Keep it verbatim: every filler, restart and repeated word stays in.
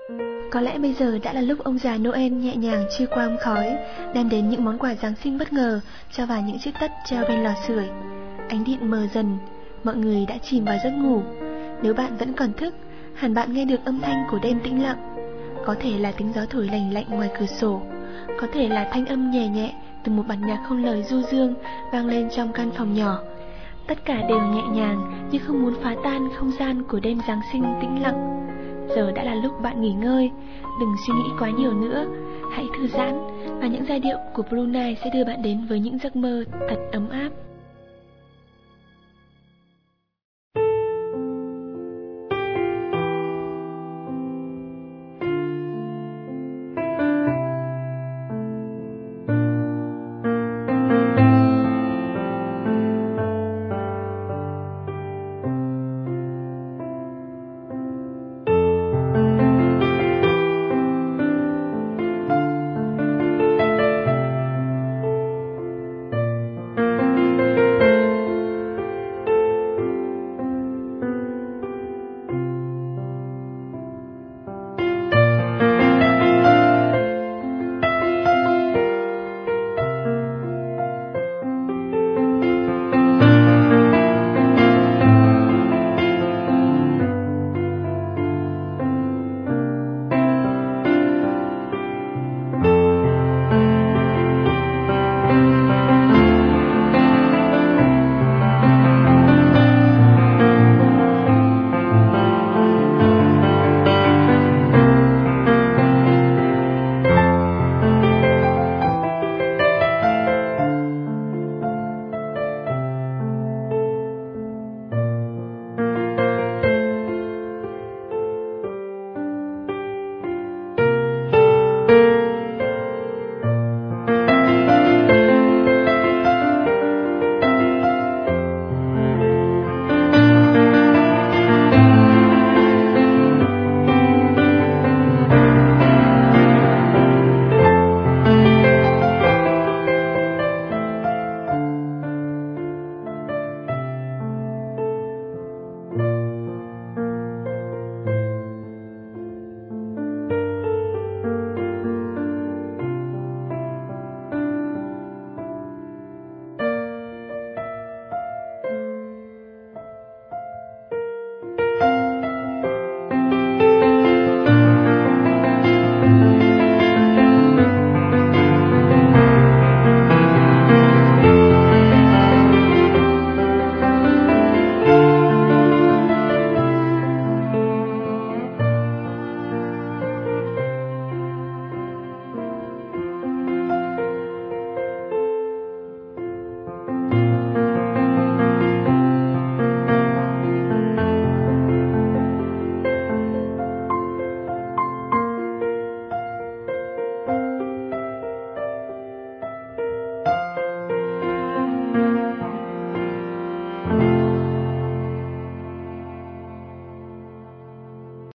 Có lẽ bây giờ đã là lúc ông già Noel nhẹ nhàng chui qua ống khói, đem đến những món quà Giáng sinh bất ngờ cho vào những chiếc tất treo bên lò sưởi. Ánh điện mờ dần, mọi người đã chìm vào giấc ngủ. Nếu bạn vẫn còn thức, hẳn bạn nghe được âm thanh của đêm tĩnh lặng. Có thể là tiếng gió thổi lành lạnh ngoài cửa sổ, có thể là thanh âm nhẹ nhẹ từ một bản nhạc không lời du dương vang lên trong căn phòng nhỏ. Tất cả đều nhẹ nhàng như không muốn phá tan không gian của đêm Giáng sinh tĩnh lặng. Giờ đã là lúc bạn nghỉ ngơi, đừng suy nghĩ quá nhiều nữa, hãy thư giãn và những giai điệu của Brunei sẽ đưa bạn đến với những giấc mơ thật ấm áp.